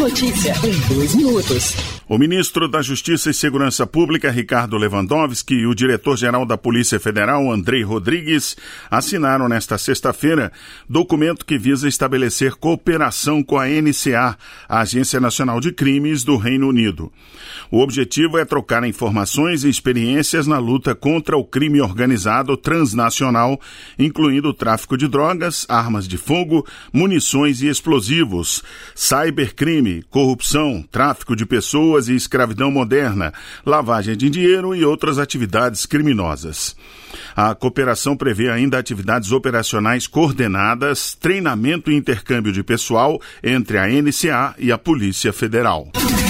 notícia em 2 minutos. O ministro da Justiça e Segurança Pública, Ricardo Lewandowski, e o diretor-geral da Polícia Federal, Andrei Rodrigues, assinaram nesta sexta-feira documento que visa estabelecer cooperação com a NCA, a Agência Nacional de Crimes do Reino Unido. O objetivo é trocar informações e experiências na luta contra o crime organizado transnacional, incluindo o tráfico de drogas, armas de fogo, munições e explosivos, cybercrime, corrupção, tráfico de pessoas e escravidão moderna, lavagem de dinheiro e outras atividades criminosas. A cooperação prevê ainda atividades operacionais coordenadas, treinamento e intercâmbio de pessoal entre a NCA e a Polícia Federal.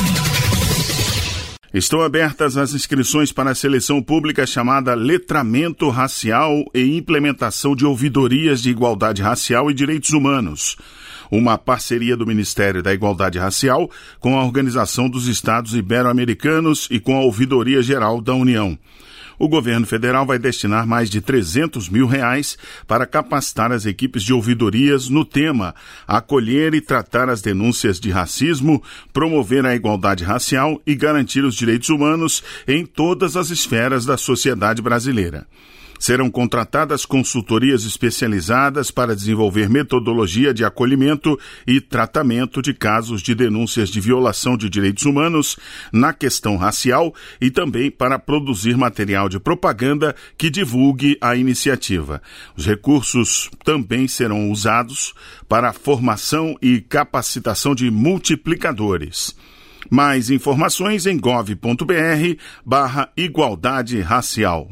Estão abertas as inscrições para a seleção pública chamada Letramento Racial e Implementação de Ouvidorias de Igualdade Racial e Direitos Humanos, uma parceria do Ministério da Igualdade Racial com a Organização dos Estados Ibero-Americanos e com a Ouvidoria Geral da União. O governo federal vai destinar mais de R$300 mil para capacitar as equipes de ouvidorias no tema acolher e tratar as denúncias de racismo, promover a igualdade racial e garantir os direitos humanos em todas as esferas da sociedade brasileira. Serão contratadas consultorias especializadas para desenvolver metodologia de acolhimento e tratamento de casos de denúncias de violação de direitos humanos na questão racial e também para produzir material de propaganda que divulgue a iniciativa. Os recursos também serão usados para a formação e capacitação de multiplicadores. Mais informações em gov.br/igualdade racial.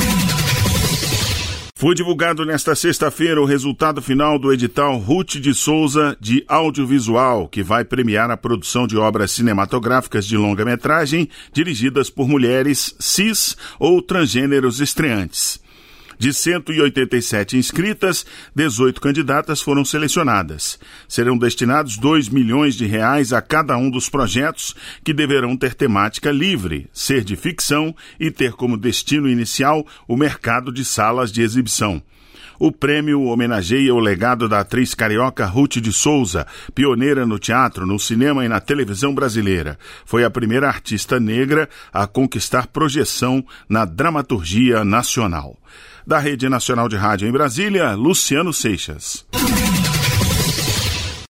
Foi divulgado nesta sexta-feira o resultado final do edital Ruth de Souza de audiovisual, que vai premiar a produção de obras cinematográficas de longa-metragem dirigidas por mulheres cis ou transgêneros estreantes. De 187 inscritas, 18 candidatas foram selecionadas. Serão destinados R$2 milhões a cada um dos projetos, que deverão ter temática livre, ser de ficção e ter como destino inicial o mercado de salas de exibição. O prêmio homenageia o legado da atriz carioca Ruth de Souza, pioneira no teatro, no cinema e na televisão brasileira. Foi a primeira artista negra a conquistar projeção na dramaturgia nacional. Da Rede Nacional de Rádio em Brasília, Luciano Seixas.